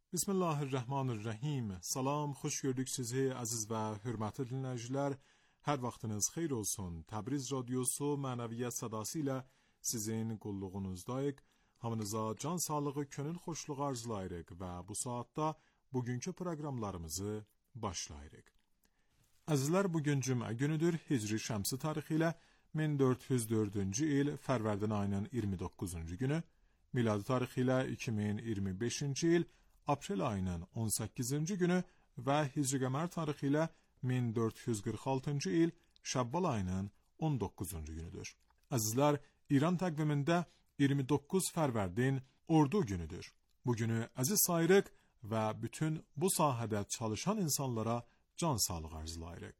Bismillahirrahmanirrahim. Salam, xoş gördük sizi aziz və hörmətli dinləyicilər. Hər vaxtınız xeyir olsun. Təbriz radiosu mənəviyyat sədası ilə sizin qulluğunuzdayıq. Hamınıza can sağlığı, könül xoşluğu arzulayırıq və bu saatda bugünkü proqramlarımızı başlayırıq. Əzizlər, bugün cümə günüdür. Hicri şəmsi tarixi ilə 1404-cü il Fərvərdin ayının 29-cu günü, miladi tarixi ilə 2025-ci il Aprel ayının 18-ci günü və Hicri qəmər tarixi ilə 1446-cı il Şəvval ayının 19-cu günüdür. Əzizlər, İran təqvimində 29 Fərvərdin ordu günüdür. Bu günü əziz sayırıq və bütün bu sahədə çalışan insanlara can sağlığı arzulayırıq.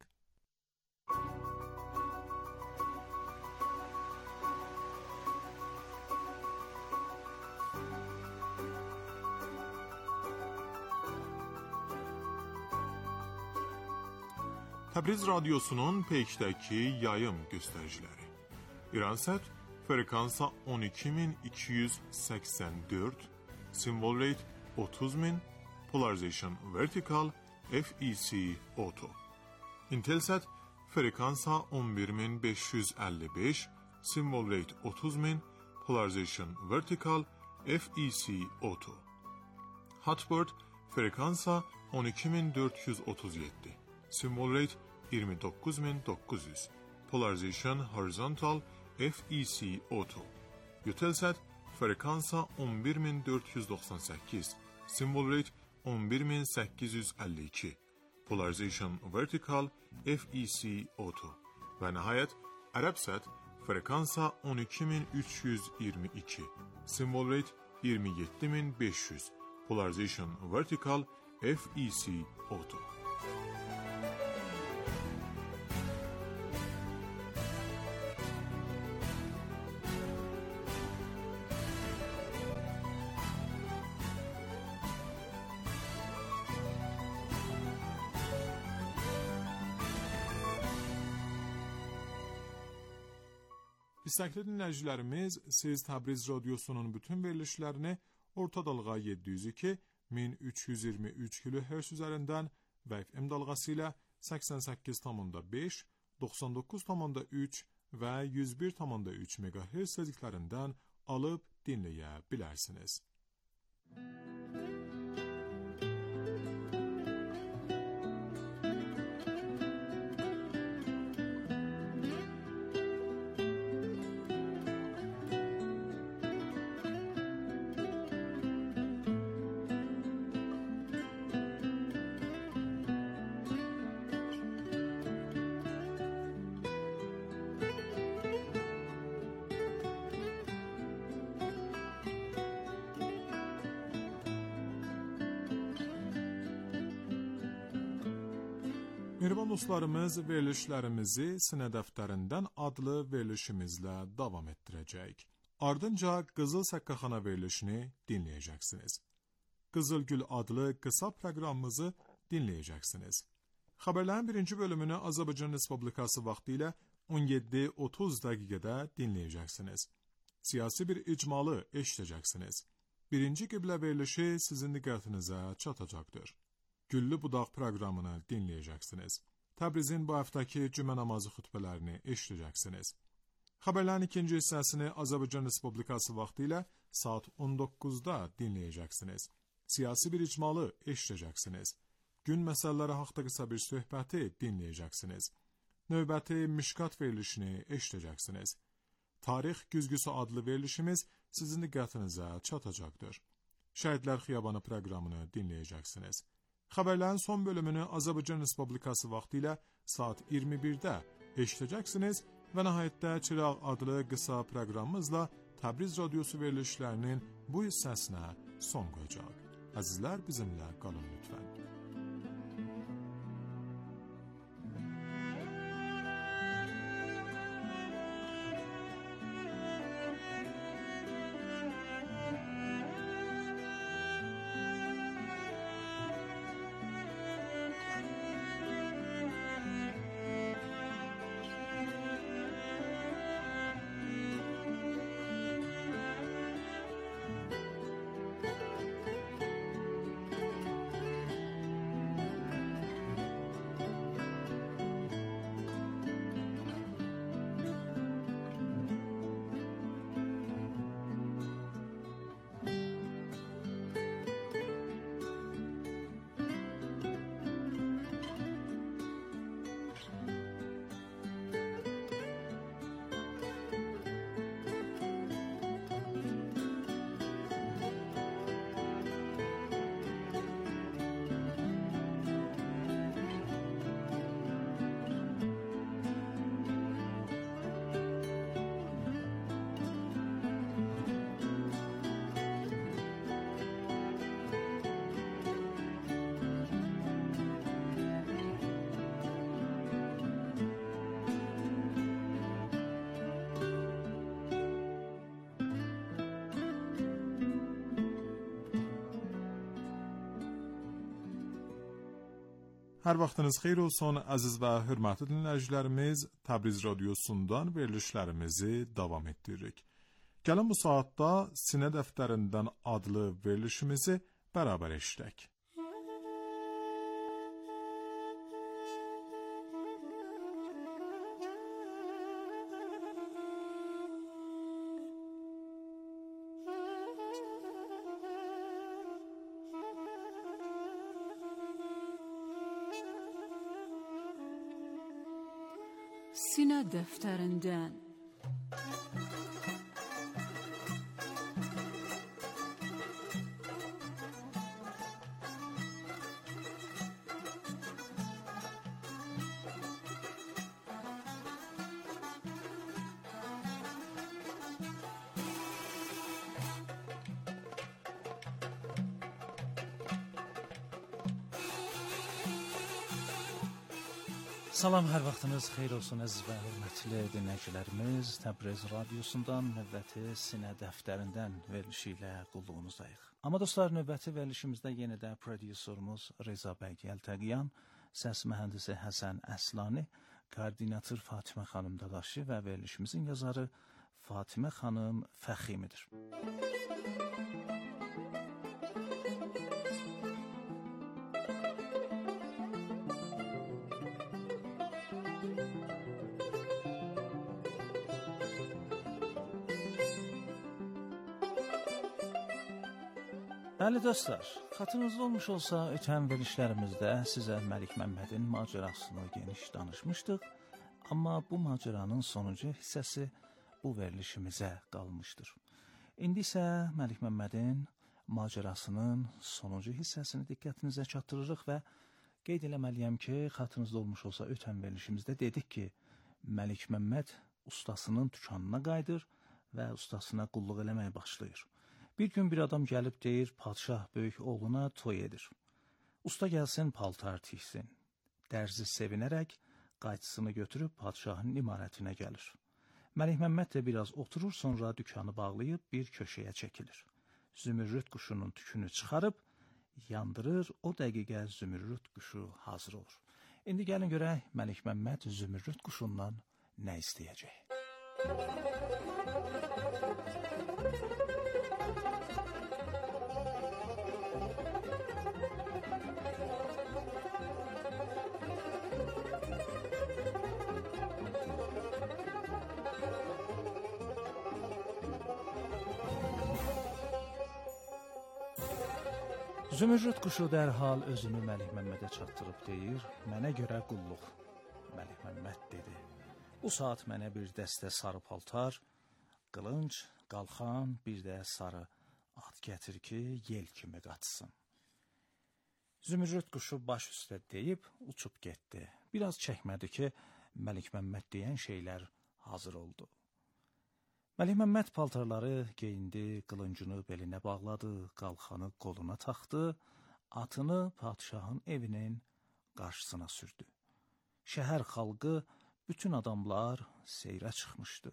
Təbriz radiosunun peykdəki yayım göstəriciləri. İransat frekansa 12284, symbol rate 30000, polarization vertical, FEC auto. Intelsat frekansa 11555, symbol rate 30000, polarization vertical, FEC auto. Hotbird frekansa 12437. Symbol rate 29900, polarization horizontal, FEC auto. Eutelsat frekansa 11498, symbol rate 11852, polarization vertical, FEC auto. Və nəhayət Arabsat frekansa 12322, symbol rate 27500, polarization vertical, FEC auto. İstəkli dinləyicilərimiz, siz Təbriz radiosunun bütün verilişlərini orta dalğa 702 1323 kHz üzərindən və FM dalğası ilə 88,5, 99,3 və 101,3 MHz tezliklərindən alıb dinləyə bilərsiniz. Mehriban dostlarımız, verilişlərimizi Sinə dəftərindən adlı verilişimizlə davam etdirəcək. Ardınca Qızıl Səqqaxana verilişini dinləyəcəksiniz. Qızıl Gül adlı qısa proqramımızı dinləyəcəksiniz. Xəbərlərin birinci bölümünü Azərbaycan Respublikası vaxtı ilə 17:30 dəqiqədə dinləyəcəksiniz. Siyasi bir icmalı eşidəcəksiniz. Birinci qiblə verilişi sizin diqqətinizə çatacaqdır. Güllü Budaq proqramını dinləyəcəksiniz. Təbrizin bu həftəki cümə namazı xütbələrini eşidəcəksiniz. Xəbərlərin ikinci hissəsini Azərbaycan Respublikası vaxtı ilə saat 19-da dinləyəcəksiniz. Siyasi bir icmalı eşidəcəksiniz. Gün məsələləri haqqında qısa bir söhbəti dinləyəcəksiniz. Növbəti Mişkat verilişini eşidəcəksiniz. Tarix güzgüsü adlı verilişimiz sizin diqqətinizə çatacaqdır. Şəhidlər Xiyabanı proqramını dinləyəcəksiniz. Xəbərlərin son bölümünü Azərbaycan Respublikası vaxtı ilə saat 21-də eşidəcəksiniz və nəhayətdə Çıraq adlı qısa proqramımızla Təbriz radiosu verilişlərinin bu hissəsinə son qoyacaq. Əzizlər, bizimlə qalın lütfən. Hər vaxtınız xeyir olsun, əziz və hörmətli dinləyicilərimiz. Təbriz radiosundan verilişlərimizi davam etdiririk. Gəlin bu saatda Sinə dəftərindən adlı verilişimizi bərabər eşidək. Sinə dəftərindən. Salam, hər vaxtınız xeyir olsun əziz və hörmətli dinləyicilərimiz. Təbriz radiosundan növbəti Sinə dəftərindən verilişi ilə qulluğunuzdayıq. Amma dostlar, növbəti verilişimizdə yenə də prodüserimiz Reza bəy Yəltəqiyan, səs mühəndisi Həsən Əslani, koordinator Fatimə xanım Dadaşı və verilişimizin yazarı Fatimə xanım Fəximidir. Bəli dostlar, xatırınızda olmuş olsa, ötən verilişlərimizdə sizə Məlik Məmmədin macərasını geniş danışmışdıq, amma bu macəranın sonuncu hissəsi bu verilişimizə qalmışdır. İndi isə Məlik Məmmədin macərasının sonuncu hissəsini diqqətinizə çatdırırıq və qeyd eləməliyəm ki, xatırınızda olmuş olsa, ötən verilişimizdə dedik ki, Məlik Məmməd ustasının dükanına qayıdır və ustasına qulluq eləməyə başlayır. Bir gün bir adam gəlib deyir, padşah böyük oğluna toy edir. Usta gəlsin, paltar tiksin. Dərzi sevinərək qayçısını götürüb padşahın imarətinə gəlir. Məlik Məmməd də biraz oturur, sonra dükanı bağlayıb bir köşəyə çəkilir. Zümrüd quşunun tükünü çıxarıb, yandırır, o dəqiqə zümrüd quşu hazır olur. İndi gəlin görək, Məlik Məmməd zümrüd quşundan nə istəyəcək? Zümrüd quşu dərhal özünü Məlik Məmmədə çatdırıb deyir, mənə görə qulluq. Məlik Məmməd dedi, bu saat mənə bir dəstə sarı paltar, qılınc, qalxan, bir də sarı at gətir ki, yel kimi qaçsın. Zümrüd quşu baş üstə deyib, uçub getdi. Biraz çəkmədi ki, Məlik Məmməd deyən şeylər hazır oldu. Məlik Məmməd paltarları geyindi, qılıncını belinə bağladı, qalxanı qoluna taxdı, atını padşahın evinin qarşısına sürdü. Şəhər xalqı, bütün adamlar seyrə çıxmışdı.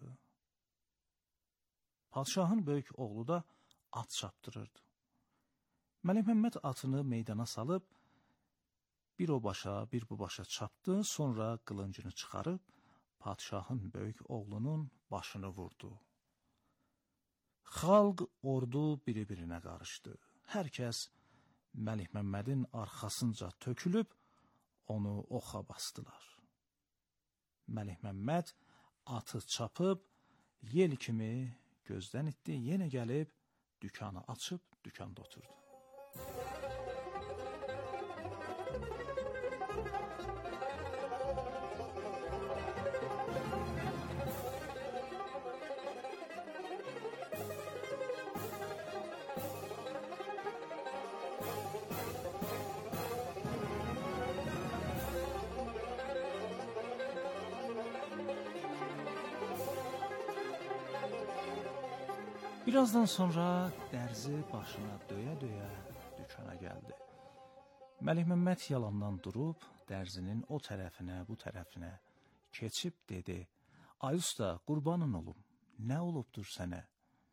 Padşahın böyük oğlu da at çapdırırdı. Məlik Məmməd atını meydana salıb, bir o başa, bir bu başa çapdı, sonra qılıncını çıxarıb, padşahın böyük oğlunun başını vurdu. Xalq, ordu biri-birinə qarışdı. Hər kəs Məlik Məmmədin arxasınca tökülüb, onu oxa basdılar. Məlik Məmməd atı çapıb, yel kimi gözdən itdi, yenə gəlib, dükanı açıb, dükanda oturdu. Birazdan sonra dərzi başına döyə-döyə dükana gəldi. Məlik Məmməd yalandan durub, dərzinin o tərəfinə, bu tərəfinə keçib dedi, ay usta, qurbanın olum, nə olubdur sənə?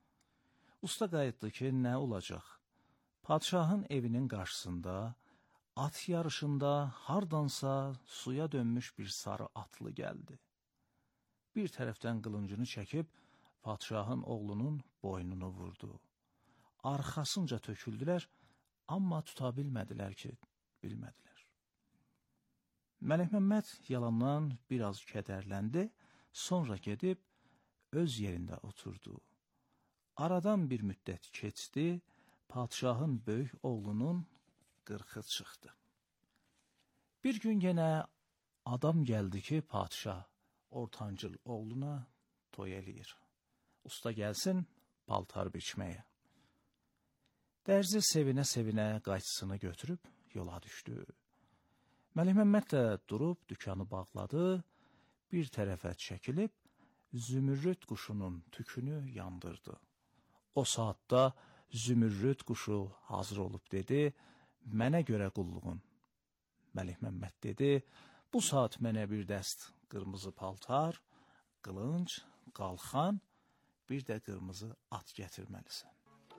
Usta qayıtdı ki, nə olacaq? Padşahın evinin qarşısında at yarışında hardansa suya dönmüş bir sarı atlı gəldi. Bir tərəfdən qılıncını çəkib, padşahın oğlunun boynunu vurdu. Arxasınca töküldülər, amma tuta bilmədilər ki, bilmədilər. Məlik Məmməd yalandan biraz kədərləndi, sonra gedib öz yerində oturdu. Aradan bir müddət keçdi, padşahın böyük oğlunun qırxı çıxdı. Bir gün yenə adam gəldi ki, padşah ortancıl oğluna toy eləyir. Usta gəlsin paltar biçməyə. Dərzi sevinə-sevinə qayçısını götürüb yola düşdü. Məlik Məmməd də durub dükanı bağladı, bir tərəfə çəkilib zümrüd quşunun tükünü yandırdı. O saatda zümrüd quşu hazır olub dedi, mənə görə qulluğun. Məlik Məmməd dedi, bu saat mənə bir dəst qırmızı paltar, qılınc, qalxan, bir də qırmızı at gətirməlisən.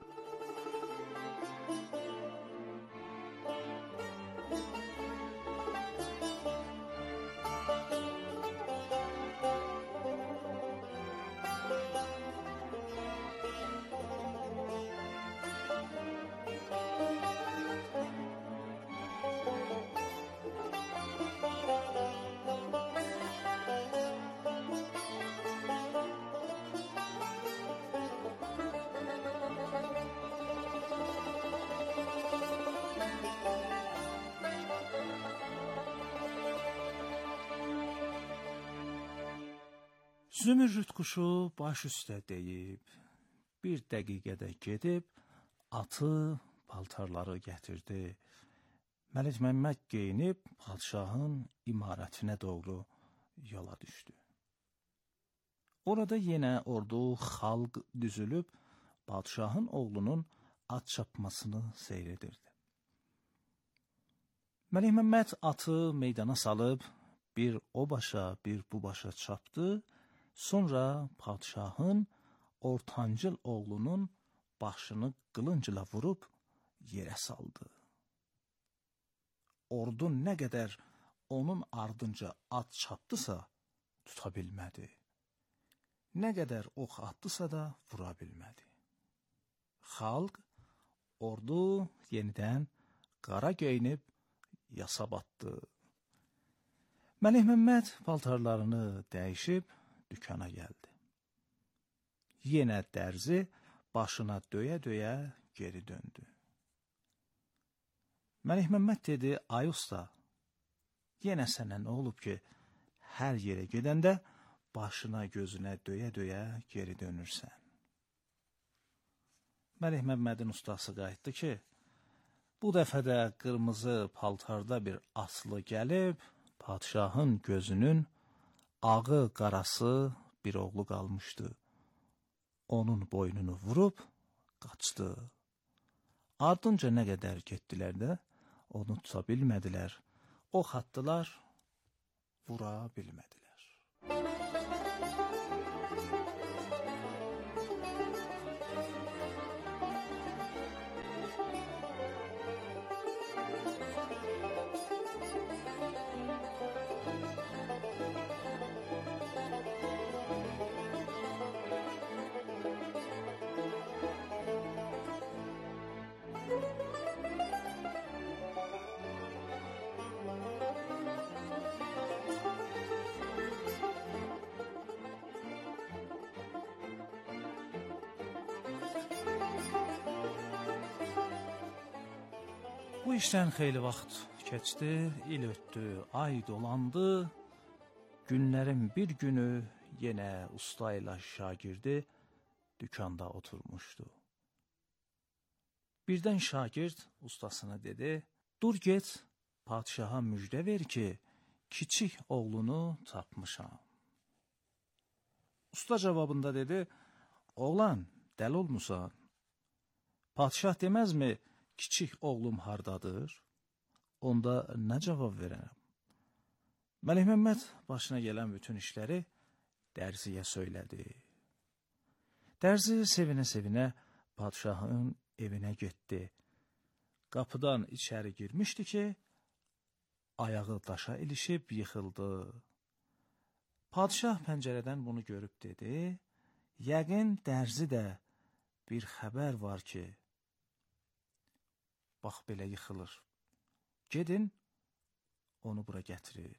Zümrüd quşu baş üstə deyib, bir dəqiqədə gedib, atı, paltarları gətirdi. Məlik Məmməd geyinib, padşahın imarətinə doğru yola düşdü. Orada yenə ordu, xalq düzülüb, padşahın oğlunun at çapmasını seyr edirdi. Məlik Məmməd atı meydana salıb, bir o başa, bir bu başa çapdı, sonra padşahın ortancıl oğlunun başını qılıncla vurub yerə saldı. Ordu nə qədər onun ardınca at çapdısa, tuta bilmədi. Nə qədər ox atdısa da vura bilmədi. Xalq, ordu yenidən qara geyinib yasa batdı. Məlik Məmməd paltarlarını dəyişib dükana gəldi. Yenə dərzi başına döyə-döyə geri döndü. Məlik Məmməd dedi, ay usta, yenə sənə nə olub ki, hər yerə gedəndə başına gözünə döyə-döyə geri dönürsən. Məlik Məmmədin ustası qayıtdı ki, bu dəfə də qırmızı paltarda bir aslı gəlib, padşahın gözünün ağı qarası bir oğlu qalmışdı. Onun boynunu vurub qaçdı. Ardınca nə qədər getdilər də, onu tuta bilmədilər. Ox atdılar, vura bilmədilər. Bu işdən xeyli vaxt keçdi, il ötdü, ay dolandı. Günlərin bir günü yenə usta ilə şagirdi dükanda oturmuşdu. Birdən şagird ustasına dedi, dur get, padşaha müjdə ver ki, kiçik oğlunu tapmışam. Usta cavabında dedi, oğlan, dəli olmusan. Padşah deməzmi, kiçik oğlum hardadır? Onda nə cavab verərəm? Məlik Məmməd başına gələn bütün işləri dərziyə söylədi. Dərzi sevinə-sevinə padşahın evinə getdi. Qapıdan içəri girmişdi ki, ayağı daşa ilişib yıxıldı. Padşah pəncərədən bunu görüb dedi, yəqin dərzi də bir xəbər var ki, bax belə yıxılır. Gedin, onu bura gətirin.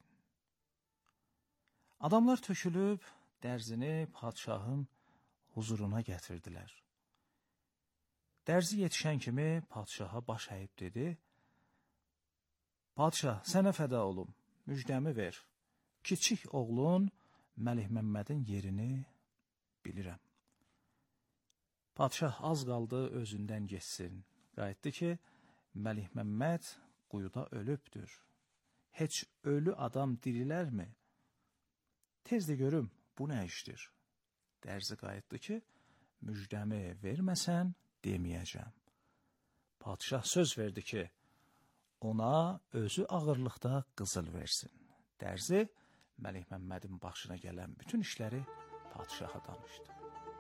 Adamlar tökülüb, dərzini padşahın huzuruna gətirdilər. Dərzi yetişən kimi padşaha baş əyib dedi, padşah, sənə fəda olum, müjdəmi ver. Kiçik oğlun Məlik Məmmədin yerini bilirəm. Padşah az qaldı özündən geçsin. Qayıtdı ki, Məlik Məmməd quyuda ölübdür. Heç ölü adam dirilərmi? Tez də görüm, bu nə işdir? Dərzi qayıtdı ki, müjdəmi verməsən, deməyəcəm. Padşah söz verdi ki, ona özü ağırlıqda qızıl versin. Dərzi, Məlik Məmmədin başına gələn bütün işləri padşaha danışdı.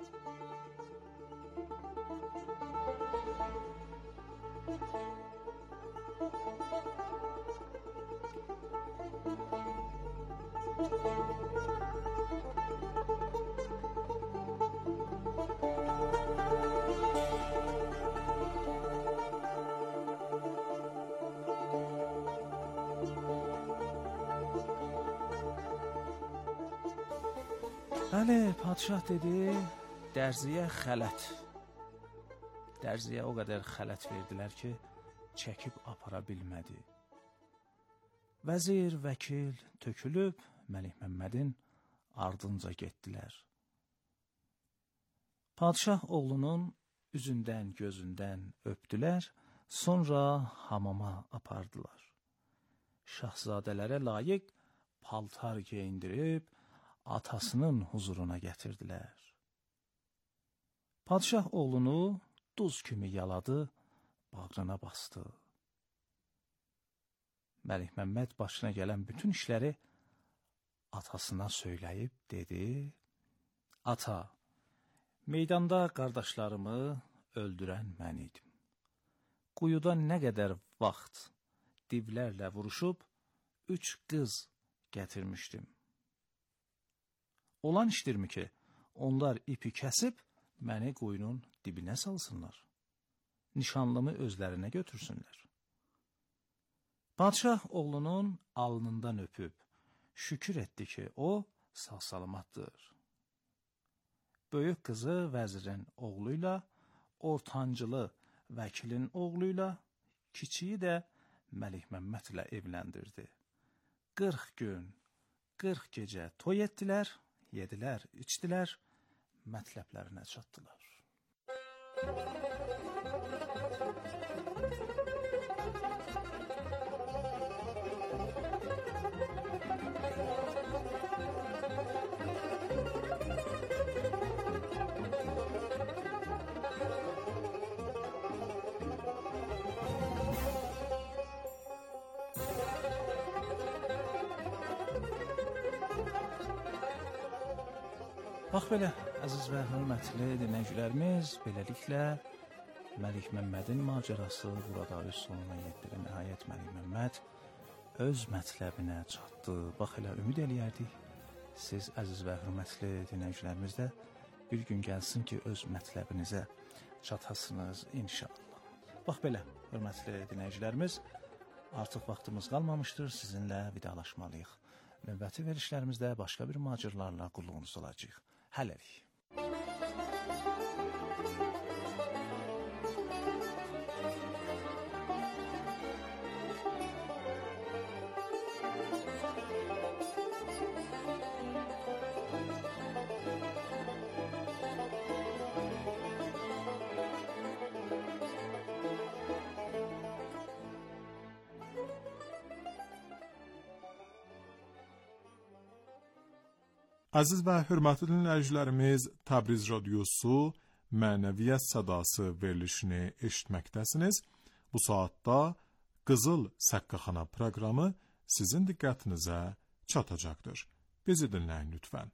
Bəli, padşah dedi, dərziyə xələt. Dərziyə o qədər xələt verdilər ki, çəkib apara bilmədi. Vəzir, vəkil tökülüb Məlik Məmmədin ardınca getdilər. Padşah oğlunun üzündən, gözündən öpdülər, sonra hamama apardılar. Şahzadələrə layiq paltar geyindirib, atasının huzuruna gətirdilər. Padşah oğlunu duz kimi yaladı, bağrına bastı. Məlik Məmməd başına gələn bütün işləri atasına söyləyib dedi, ata, meydanda qardaşlarımı öldürən mən idim. Quyuda nə qədər vaxt divlərlə vuruşub, 3 qız gətirmişdim. Olan işdirmi ki, onlar ipi kəsib, məni quyunun dibinə salsınlar. Nişanlımı özlərinə götürsünlər. Padşah oğlunun alnından öpüb, şükür etdi ki, o sağ-salamatdır. Böyük qızı vəzirin oğluyla, ortancılı vəkilin oğluyla, kiçiyi də Məlik Məmmədlə evləndirdi. 40 gün, 40 gecə toy etdilər, yedilər, içdilər, mətləblərinə çatdılar. Bax belə, əziz və hörmətli dinləyicilərimiz, beləliklə Məlik Məmmədin macərası burada öz sonuna yetdi. Nəhayət Məlik Məmməd öz mətləbinə çatdı. Bax elə ümid eləyərdik, siz əziz və hörmətli dinləyicilərimiz də bir gün gəlsin ki, öz mətləbinizə çatasınız inşallah. Bax belə, hörmətli dinləyicilərimiz, artıq vaxtımız qalmamışdır, sizinlə vidalaşmalıyıq. Növbəti verişlərimizdə başqa bir macərlarla qulluğunuz olacaq. Hələlik. Əziz və hörmətli dinləyicilərimiz, Təbriz Radiosu Mənəviyyət Sədası verilişini eşitməkdəsiniz. Bu saatda Qızıl Səqqaxana proqramı sizin diqqətinizə çatacaqdır. Bizi dinləyin lütfən.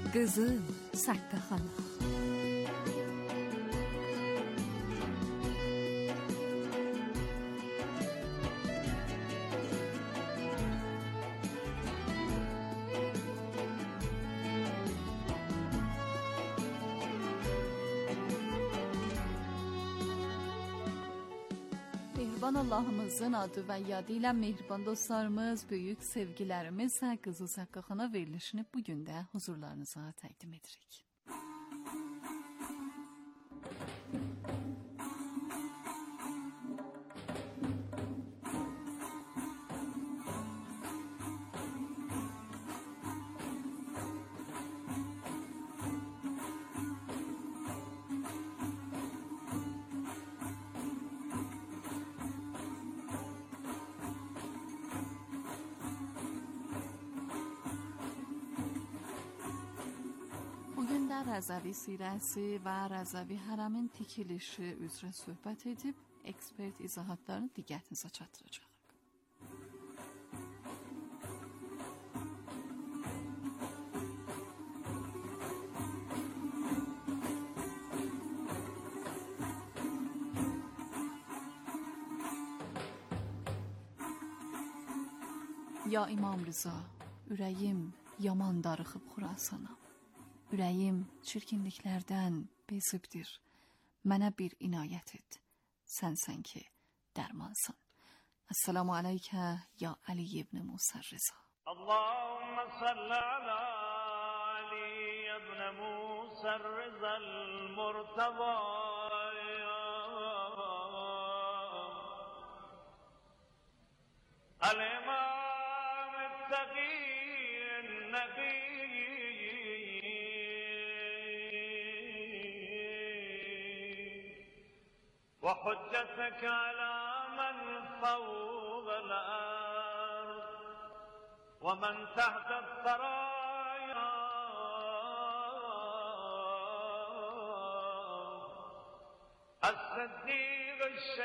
Qızıl Saqqaxana. Mehriban Allah'ımızın adı və yadı ilə mehriban dostlarımız, böyük sevgilərimizlə Qızıl Saqqaxana verilişini bugün də huzurlarınıza təqdim edirik. Bugün də Rəzəvi sirəsi və Rəzəvi hərəmin tikilişi üzrə söhbət edib, ekspert izahatlarını diqqətinizə çatdıracaq. Ya İmam Rıza, ürəyim yaman darıxıb Xurasana. Ürəyim çirkinliklərdən bezibdir. Mənə bir inayət et. Sənsən ki, dərmansın. Esselamu aleykə ya Ali ibn Musa Rıza. Allahümme salli ala Ali ibn Musa Rıza al-Murtaba. Al-İmam el-Taqiyyin Nebi. وحجتك على من فوق الأرض ومن تحت الثرايا الصديق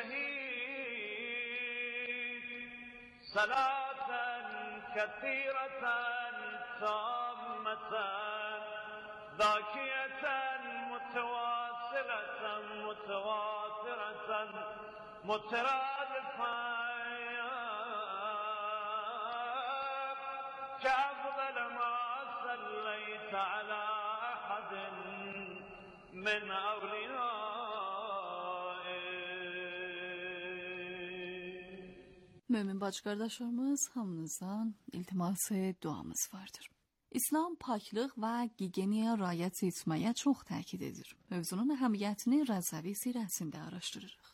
الشهيد صلاة كثيرة تامة ذاكية متواصلة مترادفة كأفضل ما صليت على أحد من أوليائك. Mömin bacı qardaşlarımız, hamınızdan iltiması, duamız vardır. İslam paklıq və gigiyeniya riayət etməyə çox təkid edir. Mövzunun əhəmiyyətini Rəzəvi sirəsində araşdırırıq.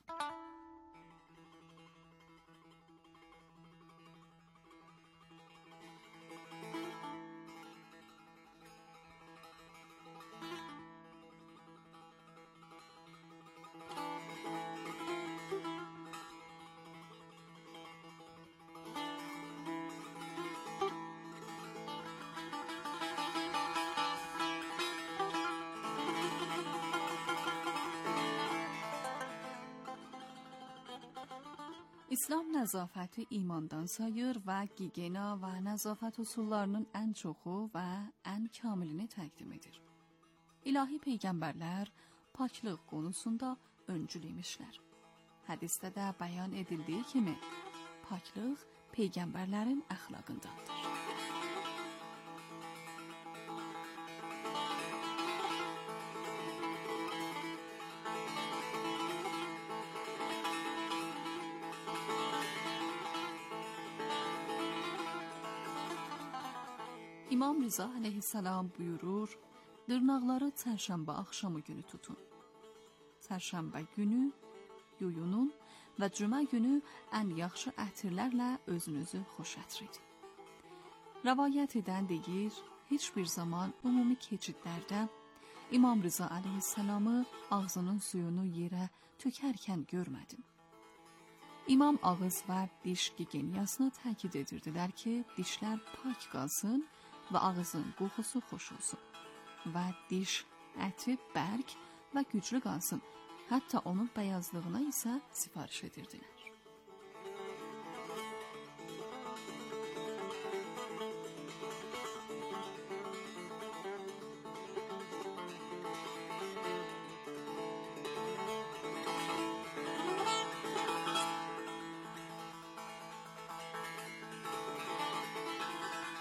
İslam nəzafəti imandan sayır və gigiyena və nəzafət üsullarının ən çoxu və ən kamilini təqdim edir. İlahi peyğəmbərlər paklıq konusunda öncül imişlər. Hədisdə də bəyan edildiyi kimi, paklıq peyğəmbərlərin əxlaqındandır. İmam Rıza aleyhisselam buyurur, dırnaqları çərşənbə axşamı günü tutun. Çərşənbə günü yuyunun və cümə günü ən yaxşı ətirlərlə özünüzü xoş ətr edin. Rəvayət edən deyir, heç bir zaman ümumi keçidlərdə İmam Rıza aleyhisselamı ağzının suyunu yerə tökərkən görmədim. İmam ağız və diş gigiyeniyasına təkid edirdilər ki, dişlər pak qalsın və ağızın qoxusu xoş olsun və diş əti bərk və güclü qalsın. Hətta onun bəyazlığına isə sifariş edirdilər.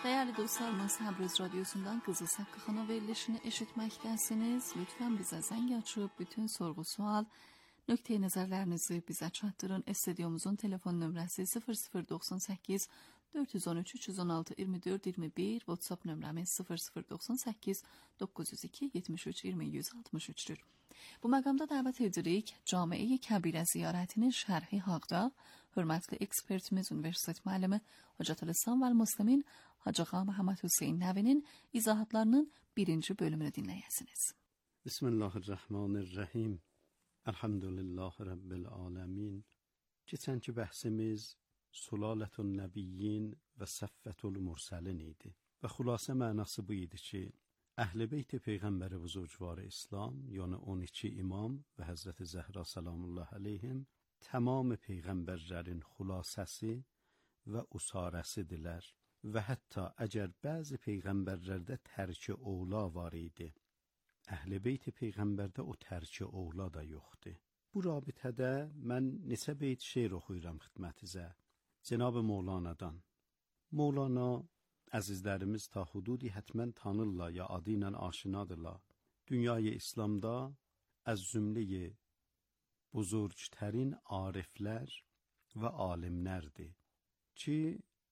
Değerli dostlarımız, Təbriz radyosundan Qızıl Saqqaxana verilişini eşitməkdəsiniz. Lütfen bize zəng açıb bütün sorğu sual, nöqteyi nəzərlərinizi bizə çatdırın. Stüdyomuzun telefon nömrəsi 0098 413 316 24 21, WhatsApp nömrəmiz 0098 902 73 20 163'dür. Bu məqamda dəvət edirik Camiə Kəbirə ziyarətinin şərhi haqda hörmətli ekspertimiz, Universitet müəllimi Hocatülislam və Müslimin Hacı Ağa Məhəmməd Hüseyn Nəvinin izahatlarının 1-ci bölümünü dinləyəsiniz. Bismillahirrahmanirrahim. Elhamdülillah Rabbil alemin. Keçənki bəhsimiz Sulalətun Nəbiyyin və Səffətul Mursalin idi. Və xülasə mənası bu idi ki, Əhl-i Beyt Peyğəmbəri buzurgvar İslam, yəni 12 imam və Həzrəti Zəhra salamullah aleyhim, tamam Peyğəmbərlərin xülasəsi və usarəsidirlər. Və hətta əgər bəzi Peyğəmbərlərdə tərki oğla var idi, Əhl-i Beyt Peyğəmbərdə o tərki oğla da yoxdur. Bu rabitədə mən neçə beyt şeir oxuyuram xidmətinizə. Cenab-ı Mevlana'dan. Mevlana əzizlərimiz ta hududi hətmən tanırlar ya adı ilə aşinadırlar. Dünyayı İslamda az cümləyi buzurgtərin ariflər və alimlərdir ki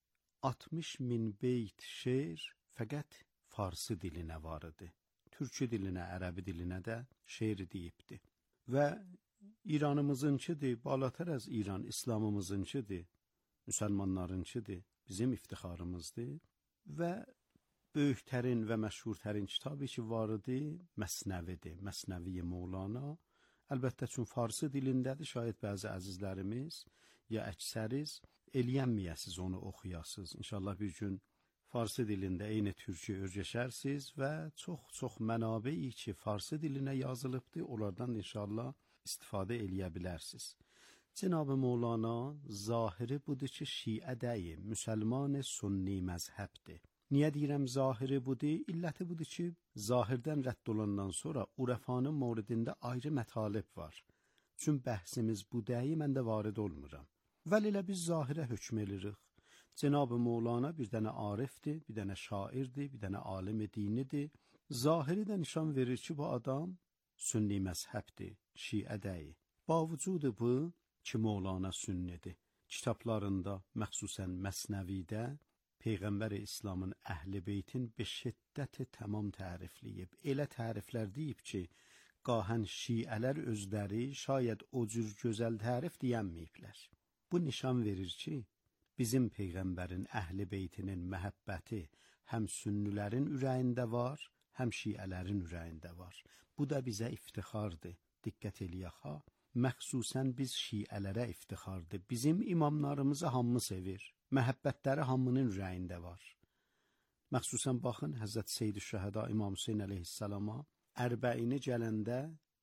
60.000 beyt şeir fəqət farsı dilinə var idi. Türkçü dilinə, ərəbi dilinə də şeir deyibdi. Və İranımızınkidir, balatər az İran, İslamımızınkidir, müsəlmanlarınkidir, bizim iftixarımızdır. Və böyüklərin və məşhurlərin kitabı ki var idi, Məsnəvidir, Məsnəvi Mevlana. Əlbəttə çünki farsı dilindədir, şayət bəzi əzizlərimiz ya əksəriz eləyənməyəsiz onu oxuyasız. İnşallah bir gün farsı dilində eyni türkü öyrəşərsiz və çox mənabeyi ki farsı dilinə yazılıbdır, onlardan inşallah istifadə eləyə bilərsiniz. Cenab-ı Mevlana zahiri budur ki şiə deyil, müsəlman sunni məzhəbdir. Niyə deyirəm zahiri budur? İlləti budur ki zahirdən rədd olandan sonra urəfanın mövridində ayrı mətalib var. Çünki bəhsimiz bu deyil, mən də varid olmuram. Vəl elə biz zahirə hökm edirik. Cenab-ı Mevlana bir dənə arifdir, bir dənə şairdir, bir dənə alim dinidir. Zahiri də nişan verir ki bu adam sünni məzhəbdir, şiə deyil. Bavucudu bu ki Mevlana sünnidir. Kitablarında, məxsusən Məsnəvidə Peyğəmbər-i İslamın Əhl-i Beytin be şiddəti tamam tərifləyib. Elə təriflər deyib ki, qahən şiələr özləri şayət o cür gözəl tərif deyənməyiblər. Bu nişan verir ki, bizim Peyğəmbərin Əhl-i Beytinin məhəbbəti həm sünnilərin ürəyində var, həm şiələrin ürəyində var. Bu da bizə iftixardır. Diqqət eləyək ha. Məxsusən biz şiələrə iftixardır. Bizim imamlarımızı hamı sevir. Məhəbbətləri hamının ürəyində var. Məxsusən baxın Həzrət Seyyid-i Şəhəda İmam Hüseyn əleyhissalama Ərbəini gələndə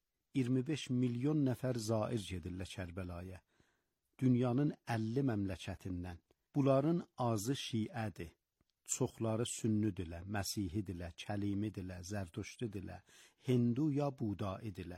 25 milyon nəfər zair gedirlər Kərbəlaya. Dünyanın 50 məmləkətindən. Bunların azı şiədir. Çoxları sünnüdürlər, Məsihidirlər, Kəlimidirlər, Zərdüştüdürlər, Hindu ya Budaidirlər.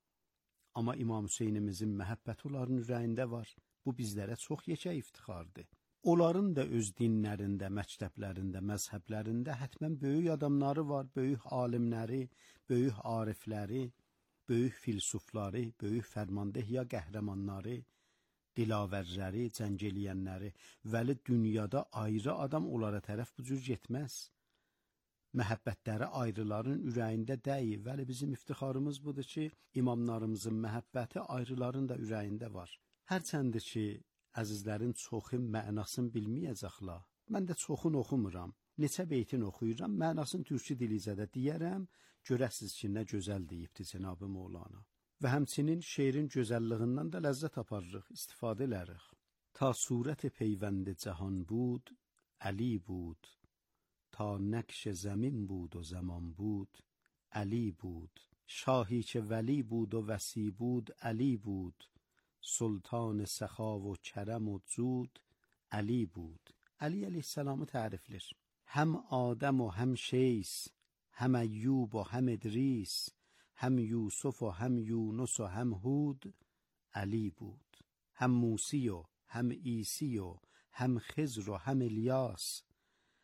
Amma İmam Hüseynimizin məhəbbəti onların ürəyində var. Bu bizlərə çox yekə iftixardır. Onların da öz dinlərində, məktəblərində, məzhəblərində hətmən böyük adamları var, böyük alimləri, böyük arifləri, böyük filsufları, böyük fərmandehya qəhrəmanları, dilavərləri, cəng eləyənləri. Vəli dünyada ayrı adam onlara tərəf bu cür getməz. Məhəbbətləri ayrıların ürəyində deyil. Vəli bizim iftixarımız budur ki, imamlarımızın məhəbbəti ayrıların da ürəyində var. Hərçəndir ki, əzizlərin çoxu mənasını bilməyəcəklər. Mən də çoxunu oxumuram. Neçə beytin oxuyuram, mənasını türkçü dilicədə deyərəm, görəsiz ki, nə gözəl deyibdir Cenab-ı Mevlana. Və həmçinin şeirin gözəlliğindən də ləzzət aparırıq, istifadə elərik. Ta surət peyvənd cəhan bud, Əli bud. Ta nəqş zəmin bud o zaman bud, Əli bud. Şahi ki vəli bud o vəsi bud, Əli bud. Sultan səxa و کرم و cud, Əli bud. Əli əleyhissalamı təriflir. Həm Adəm و həm Şeys, həm Əyyub و həm İdris, həm Yusuf و həm Yunus و həm Hud, Əli bud. Həm Musi و həm İsi و həm Xizr و həm İlyas,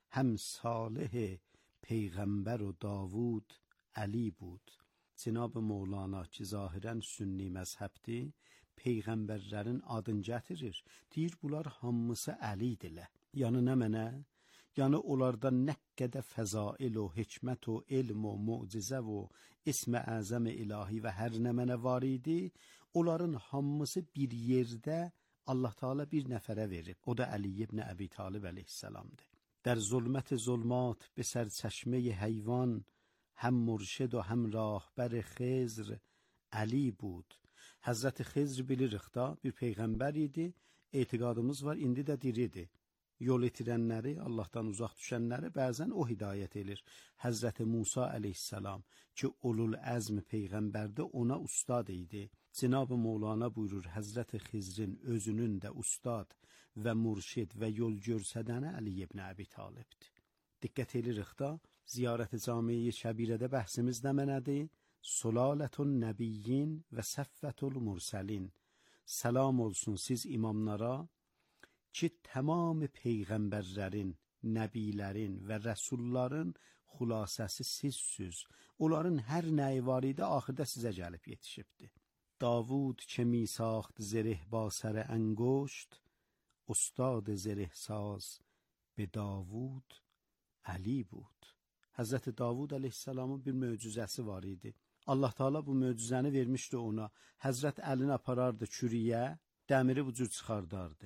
هم صالح پیغمبر و Davud Ali بود. Cənab Mövlana ki, zahirən sünni məzhəbdir, peyğəmbərlərin adını gətirir. Deyir, bunlar hamısı Əlidirlər. Yəni nə mənə? Yəni onlarda nə qədər fəzail o, hikmət o, elm o, mucizə o, ism-i əzəm ilahi və hər nə mənə var idi, onların hamısı bir yerdə Allah Teala bir nəfərə verib. O da Əli ibn Əbi Talib əleyhissalamdır. در ظلمت ظلمات به سرچشمه حیوان هم مرشد و هم راهبر خضر علی بود. Həzrəti Xizr bilirik da, bir peyğəmbər idi, etiqadımız var, indi də diridir. Yol itirənləri, Allahdan uzaq düşənləri bəzən o hidayət edir. Həzrəti Musa əleyhissalam ki, ulul əzm peyğəmbərdə ona ustad idi. Cenab-ı Mövlana buyurur, Həzrəti Xizrin özünün də ustad və murşid və yol görsədəni Əli ibn Əbi Talibdir. Diqqət edirik da, ziyarət-i cami-i kəbirədə bəhsimiz nə mənədir? Sulalətun nəbiyyin və səffətul mursəlin. Salam olsun siz imamlara ki, tamam peyğəmbərlərin, nəbilərin və rəsulların xülasəsi sizsiniz. Onların hər nəyi var idi, axırda sizə gəlib yetişibdir. Davud که می ساخت زره با سر انگشت استاد زره ساز به داوود علی بود. Həzrəti Davud əleyhissalamın bir möcüzəsi var idi. Allah Teala bu möcüzəni vermişdi ona. Həzrət Əlini aparardı kürüyə, dəmiri bu cür çıxardardı.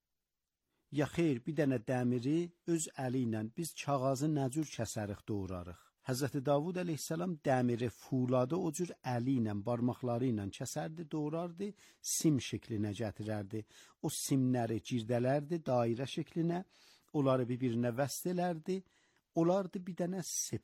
Ya xeyr, bir dənə dəmiri öz əli ilə biz kağazı nə cür kəsərik, doğrarıq. Həzrəti Davud əleyhissalam dəmiri, fuladı o cür əli ilə, barmaqları ilə kəsərdi, doğrardı, sim şəklinə gətirərdi. O simləri girdələrdi dairə şəklinə, onları bir-birinə vəsl elərdi. Onlardı bir dənə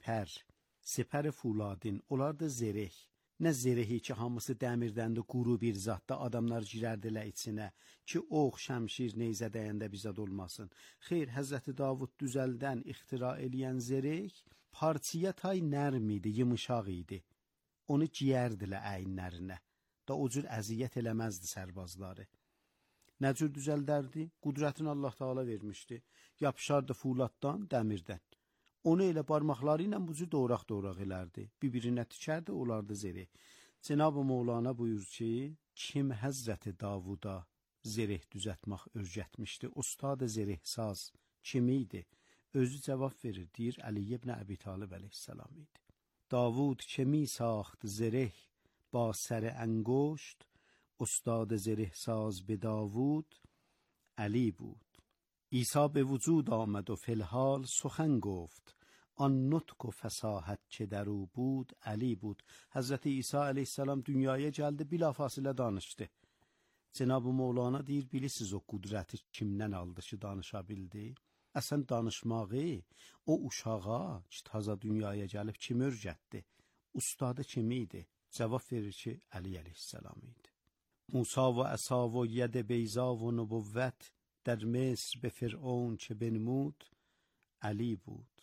sepər fuladin, onlardı zereh. Nə zerehi ki, hamısı dəmirdəndir, quru bir zatda adamlar girərdilər içinə ki, ox, şəmşir, neyzə dəyəndə bizə dolmasın. Xeyr, Həzrəti Davud düzəldən, ixtira eləyən zereh parçaya tay nərm idi, yumuşaq idi. Onu giyərdilər əyinlərinə. Da o cür əziyyət eləməzdi sərbazları. Nə cür düzəldərdi? Qudrətini Allah Teala vermişdi. Yapışardı fuladdan, dəmirdən. Onu elə barmaqları ilə bu cür doğraq elərdi. Bir-birinə tikərdi, olardı zereh. Cenab-ı Mövlana buyur ki, kim Həzrəti Davuda zereh düzətmək öyrətmişdi? Ustad zerehsaz kim idi? Özü cavab verir, deyir, Əli ibn Əbi Talib əleyhissalam idi. Davud که می ساخت زره با سر انگشت استاد زره ساز به داوود علی بود. عیسی به وجود آمد و فی الحال سخن گفت آن نطق و فصاحت که در او بود علی بود. Həzrəti İsa əleyhissalam dünyaya gəldi, bilafasilə danışdı. Cenab-ı Mövlana deyir, bilirsiniz o qudrəti kimdən aldı ki, danışa bildi? Əsən danışmağı o uşağa ki, taza dünyaya gəlib kim öyrətdi? Ustadı kim idi? Cavab verir ki, Əli əleyhissalam idi. Musa və əsa və ید beyza və nübüvvət در مصر به فرعون چه بنمود علی بود.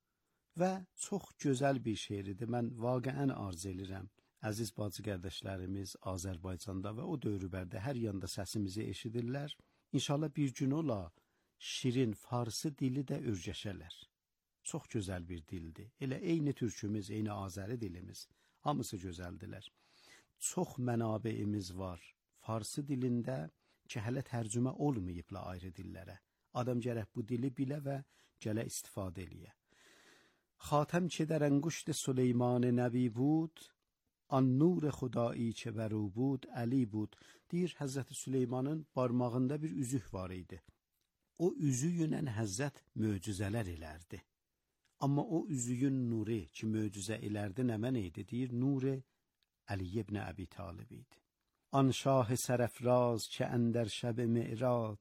Və çox gözəl bir şeiridir. Mən vaqəən arz edirəm. Əziz bacı qardaşlarımız Azərbaycanda və o dövrlərdə hər yanda səsimizi eşidirlər. İnşallah bir gün ola şirin farsı dili də öyrəşərlər. Çox gözəl bir dildir. Elə eyni türkümüz, eyni Azəri dilimiz. Hamısı gözəldirlər. Çox mənabeyimiz var. Farsı dilində ki, hələ tərcümə olmayıbla ayrı dillərə. Adam gərək bu dili bilə və gələ istifadə eləyə. خاتم که در انگشت سلیمان نبی بود آن نور خدایی که بر او بود علی بود. Deyir, Həzrəti Süleymanın barmağında bir üzük var idi. O üzüylə Həzrət möcüzələr elərdi. Amma o üzüyün nuru ki, möcüzə elərdi nə mən idi? Deyir, nuru Əli ibn Əbi Talib idi. آن شاه سرافراز که اندر شب معراج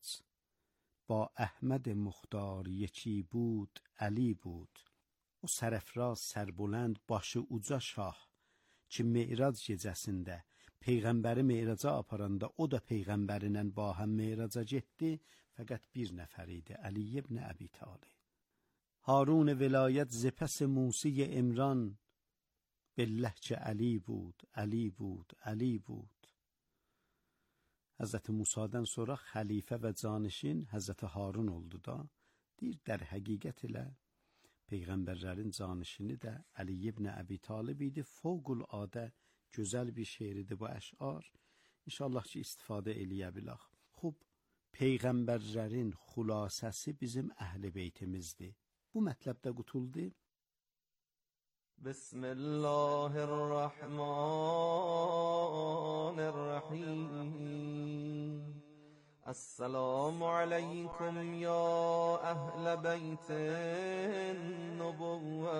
با احمد مختار یکی بود علی بود. O sərəfraz, sərbulend, başı uca şah ki, Meyrac gecəsində Peyğəmbəri Meyraca aparanda o da Peyğəmbərlə bahəm Meyraca getdi, fəqət bir nəfər idi, Əli ibn Əbi Talib. Harun vilayət zepəs Musi İmran billah ki, Əli bud, Əli bud, Əli bud. Həzrəti Musadan sonra xəlifə və canişin Həzrəti Harun oldu da, deyir, در həqiqət ilə Peyğəmbərlərin canişini də Əli ibn Əbi Talib idi. Fövqəladə gözəl bir şeirdir bu əşar. İnşallah ki istifadə eləyə bilək. Xub, Peyğəmbərlərin xülasəsi bizim əhl-i beytimizdir. Bu mətləbdə qutuldu. Bismillahirrahmanirrahim. Esselamu aleykum ya ehl beytin nubuvve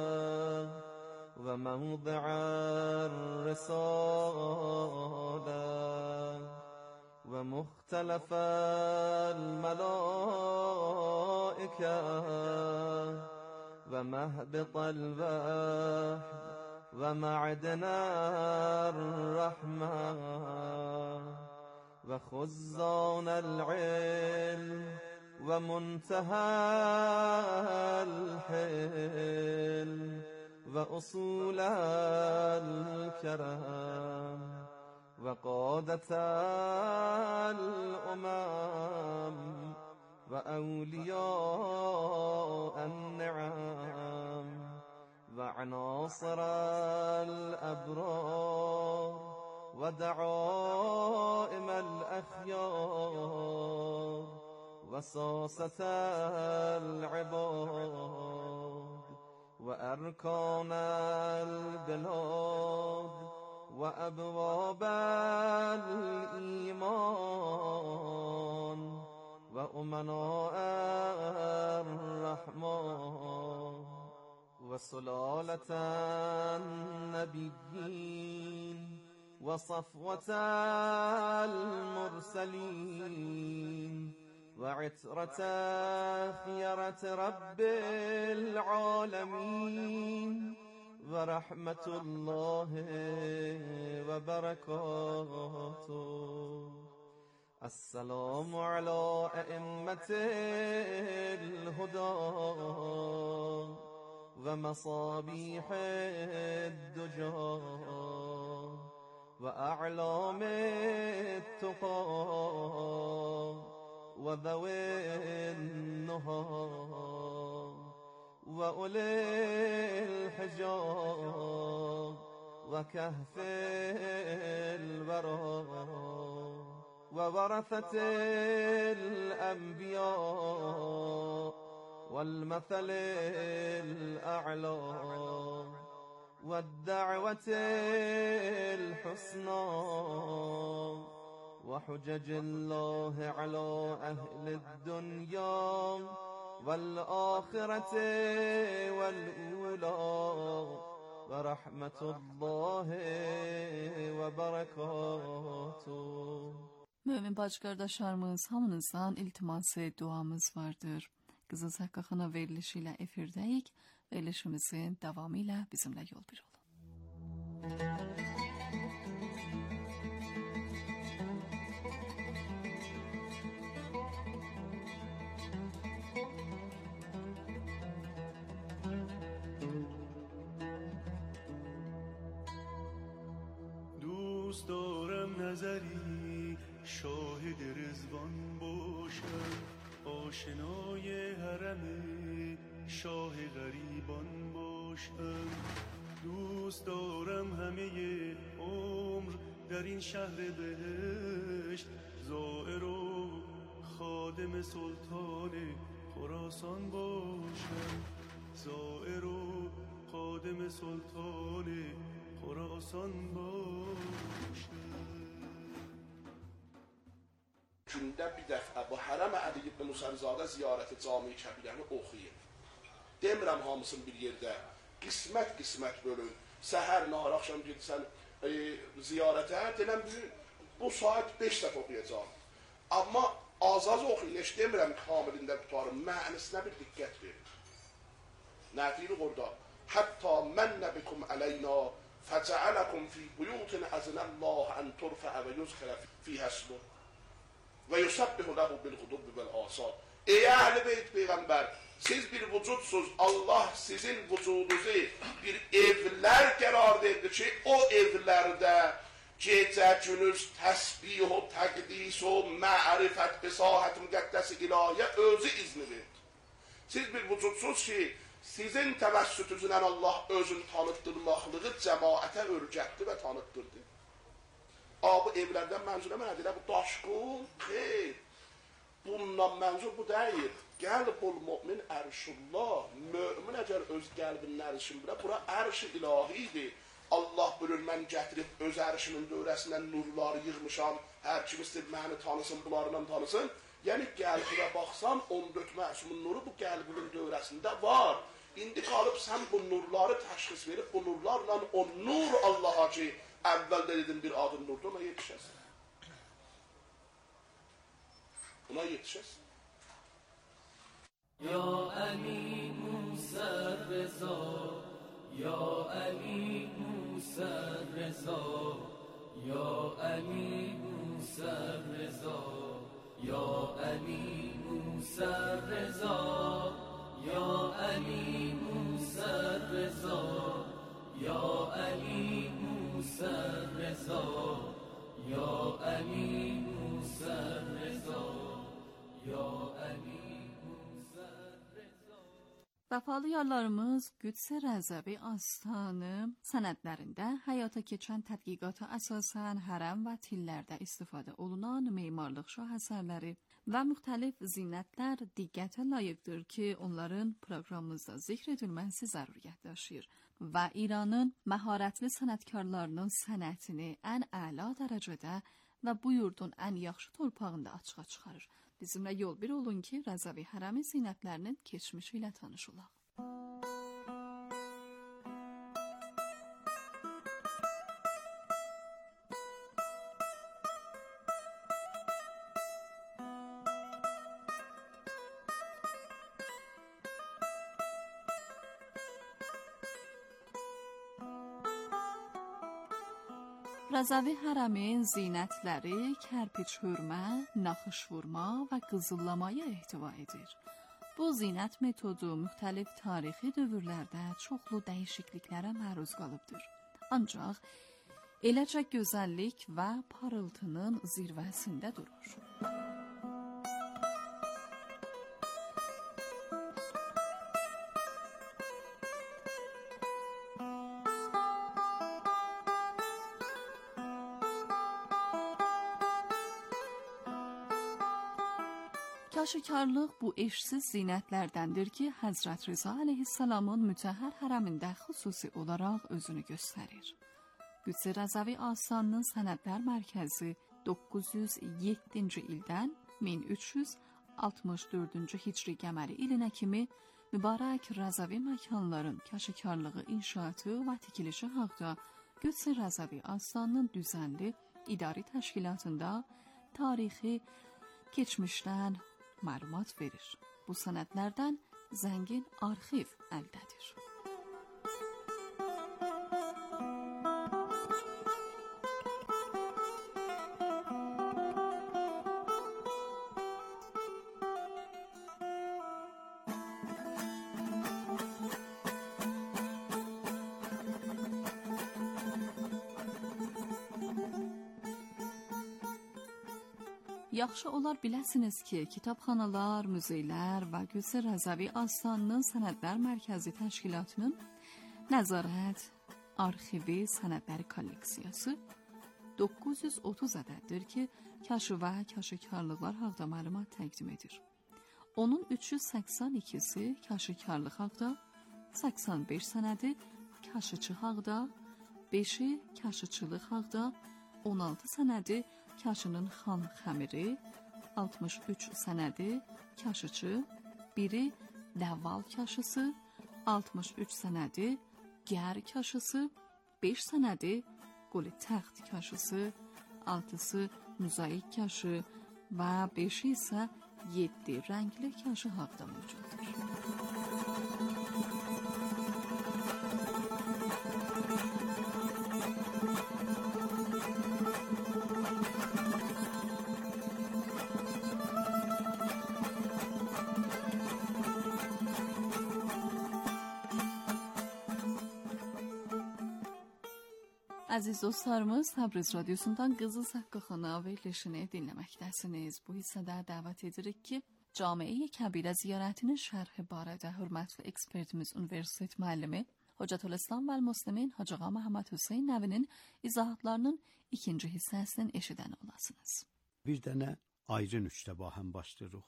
ve mevdi'ar risale ve muhtelefel melaike ve mehbital vahd ve ma'dinar rahman وخزان العلم ومنتهى الحلم وأصول الكرم وقادة الأمم وأولياء النعم وعناصر الأبرار ودعائم الأخيار وساسة العباد وأركان البلاد وأبواب الإيمان وأمناء الرحمن وسلالة النبيين وصفوة المرسلين وعترة خيرة رب العالمين ورحمة الله وبركاته. السلام على أئمة الهدى ومصابيح الدجى وأعلام التقى وذوي النهى وأولي الحجاب وكهف الورى وورثة الأنبياء والمثل الأعلى والدعوة الحسنى وحجج الله على أهل الدنيا والآخرة والأولى ورحمة الله وبركاته. Mümin bacı qardaşlarımız, hamınızdan iltiması duamız vardır. Qızıl Səqqaxana verilişi ilə efirdəyik. Verilişimizin davamı ilə bizimlə yol bir olun. دوست دارم نظری شاهد رضوان باشم، آشنای حرم شاه غریبان باشم. دوست دارم همه عمر در این شهر بهشت زائر و خادم سلطان خراسان باشم، زائر و خادم سلطان خراسان باشم. Gündə bir dəfə bu Hərəm Əli ibn Musəlizadə ziyarəti cami-i kəbirəni oxuyun. Demirəm hamısını bir yerdə, qismət bölün. Səhər, nahar, axşam gedirsən ziyarətə, denəm bu saat 5 dəfə oxuyacaq. Amma az oxuyun, heç demirəm kamilində qutarım, mənisinə bir diqqət verin. Nə deyirik orada? Hətta mənnə bikum əleyna fəcələkum fi buyutin əzinəllah ən turfə və yüzxərə fiyhə ismuh və yusəbbihu ləhu bil-ğudubbi vəl-asad. Ey əhl-i beyt Peyğəmbər, siz bir vücudsuz, Allah sizin vücudunuzu bir evlər qərar verdi ki, o evlərdə gecə günüz təsbih o təqdis o mərifət besahət müqəddəs ilahiyə özü izni verdi. Siz bir vücudsuz ki, Sizin təvəssütünüzlə Allah özünü tanıtdırmaqlığı cəmaətə örgətdi və tanıtdırdı. Bu evlərdən mənzurə mənə deyirəm, bu daşqın, xeyr. Bundan mənzur bu deyil. Qəlbul mümin ərşullah. Mömin əgər öz qəlbinin ərşin bilə, bura ərş-i ilahidir. Allah buyurur, mən gətirib öz ərşimin dövrəsindən nurları yığmışam. Hər kim istəyir məni tanısın, bunlarla tanısın. Yəni qəlbinə baxsan, 14 məsumun nuru bu qəlbinin dövrəsində var. İndi qalıb sən bu nurları təşxis verib, bu nurlarla o nur Allaha ki, əvvəldə dedim bir adın nurdur, ona yetişəsən. Buna yetişəsən. Ya Ali Musa Reza, Ya Ali Musa Reza, Ya Ali Musa Reza, Ya Ali Musa Reza, Ya Ali Musa Reza, Ya Ali Musa Reza, Ya Ali Musa Reza, Ya Ali. Vəfalı yarlarımız Qüds-i Rəzəvi Astanı sənədlərində həyata keçən tədqiqata əsasən hərəm və tillərdə istifadə olunan memarlıq şahəsərləri və müxtəlif zinətlər diqqətə layiqdir ki, onların proqramımızda zikr edilməsi zəruriyyət daşıyır və İranın məharətli sənətkarlarının sənətini ən əla dərəcədə və bu yurdun ən yaxşı torpağında açığa çıxarır. Bizimlə yol bir olun ki, Rəzəvi hərəmi zinətlərinin keçmişi ilə tanış olaq. Rəzəvi hərəmin zinətləri kərpiç hörmə, naxış vurma və qızıllamaya ehtiva edir. Bu zinət metodu müxtəlif tarixi dövrlərdə çoxlu dəyişikliklərə məruz qalıbdır. Ancaq eləcə gözəllik və parıltının zirvəsində durur. Kaşikarlıq bu eşsiz zinətlərdəndir ki, Həzrət Rza əleyhissalamın mütəhhər hərəmində xüsusi olaraq özünü göstərir. Qüds-i Rəzəvi Astanının Sənədlər Mərkəzi 907-ci ildən 1364-cü hicri qəməri ilinə kimi mübarək Rəzəvi məkanların kaşikarlığı, inşaatı və tikilişi haqda Qüds-i Rəzəvi Astanının düzənli idari təşkilatında tarixi keçmişdən məlumat verir. Bu sənədlərdən zəngin arxiv əldədir. Yaxşı olar biləsiniz ki, kitabxanalar, muzeylər və Qüds-i Rəzəvi Astanının Sənədlər Mərkəzi Təşkilatının nəzarət, arxivi, sənədləri kolleksiyası 930 ədəddir ki, kaşı və kaşikarlıqlar haqda məlumat təqdim edir. Onun 382-si kaşikarlıq haqda, 85 sənədi kaşıçı haqda, 5-i kaşıçılıq haqda, 16 sənədi kaşının xan xəmiri, 63 sənədi kaşıçı, 1-i dəvval kaşısı, 63 sənədi gər kaşısı, 5 sənədi quli təxt kaşısı, 6-sı mozaik kaşı və 5-i isə 7 rəngli kaşı haqda mövcuddur. Əziz dostlarımız, Təbriz radiosundan Qızıl Saqqaxana verilişini dinləməkdəsiniz. Bu hissədə dəvət edirik ki, Camiye Kəbirə ziyarətinin şərhi barədə hörmətli ekspertimiz Universitet müəllimi Hocatülislam və Müslimin Hacı Ağa Məhəmməd Hüseyn Nəvinin izahatlarının ikinci hissəsinin eşidən olasınız. Bir dənə ayrı nüktə bahəm başlayırıq.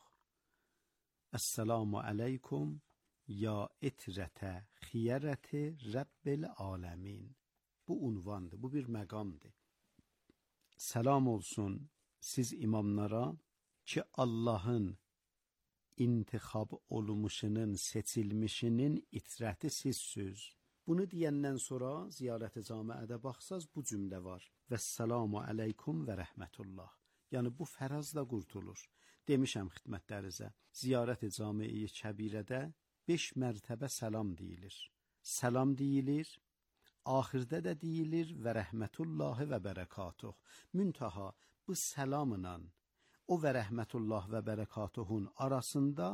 Esselamu aleykum ya itrətə xiyərəti Rəbbil aləmin. Bu unvandır, bu bir məqamdır. Selam olsun siz imamlara ki Allah'ın intihab olmuşunun, seçilmişinin itrəti sizsiniz. Bunu deyəndən sonra ziyarət-i camiədə baxsaz bu cümlə var. Vəssalamu aleykum və rəhmətullah. Yəni bu fərazla qurtulur. Demişəm xidmətlərinizə, ziyarət-i camiə-i kəbirədə 5 mərtəbə salam deyilir. Salam deyilir, axirdə də deyilir və rəhmətullahi və bərəkatuh. Müntaha bu salamla o və rəhmətullah və bərəkatuhun arasında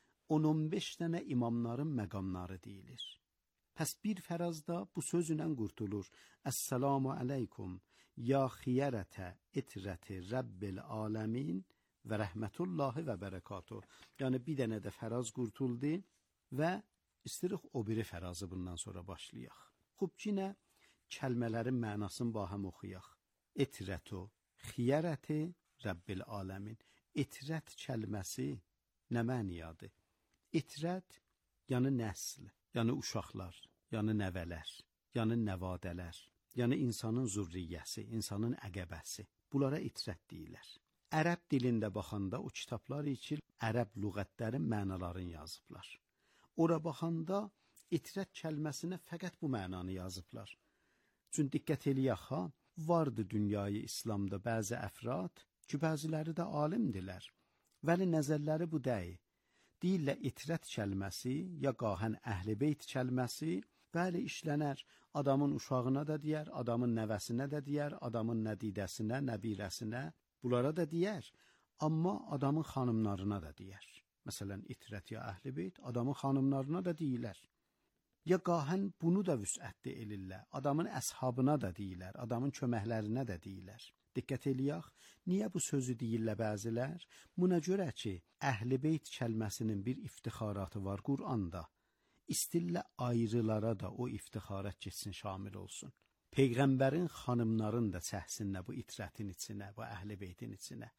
10-15 dənə imamların məqamları deyilir. Pəs bir fərazda bu sözlə qurtulur. Esselamu aleykum ya xiyərətə itrəti Rəbbil aləmin və rəhmətullahi və bərəkatuh. Yəni bir dənə də fəraz qurtuldu və istəyirik o biri fərazı bundan sonra başlayaq. Xub yenə kəlmələrin mənasını bahəm oxuyaq. İtrətu xiyərəti Rəbbil aləmin. İtrət kəlməsi nə məniyadır? İtrət yəni nəsl, yəni uşaqlar, yəni nəvələr, yəni nəvadələr, yəni insanın zürriyyəsi, insanın əqəbəsi. Bunlara itrət deyirlər. Ərəb dilində baxanda o kitablar için ərəb lüğətlərin mənalarını yazıblar. Ora baxanda itrət kəlməsinə fəqət bu mənanı yazıblar. Çünki diqqət eləyək ha, vardı dünyayı İslamda bəzi əfrad ki, bəziləri də alimdilər. Vəli nəzərləri bu deyil. Deyirlər itrət kəlməsi ya qahan əhl-i beyt kəlməsi bəli işlənər. Adamın uşağına da deyər, adamın nəvəsinə də deyər, adamın nədidəsinə, nəbirəsinə, bunlara da deyər. Amma adamın xanımlarına da deyər. Məsələn, itrət ya əhl-i beyt adamın xanımlarına da deyilər. Ya qahan bunu da vüsətli elirlər. Adamın əshabına da deyilər, adamın köməklərinə də deyilər. Diqqət eləyək, niyə bu sözü deyirlər bəzilər? Buna görə ki, əhl-i beyt kəlməsinin bir iftixaratı var Qur'anda. İstillə ayrılara da o iftixarat keçsin, şamil olsun. Peyğəmbərin xanımların da çəhsinlər bu itrətin içinə, bu əhl-i beytin içinə.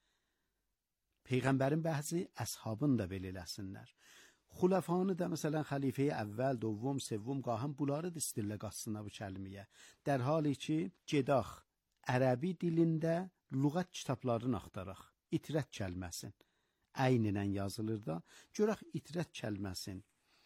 Peyğəmbərin bəzi əshabın da belə eləsinlər. Xulafanı da məsələn xəlifəyi əvvəl, dovvum, sevvum, qahım bunları da istillə qatsınlar bu kəlməyə. Dərhali ki, gedaq ərəbi dilində lüğət kitablarını axtaraq. İtrət kəlməsin. Əynlə yazılır da. Görək itrət kəlməsin.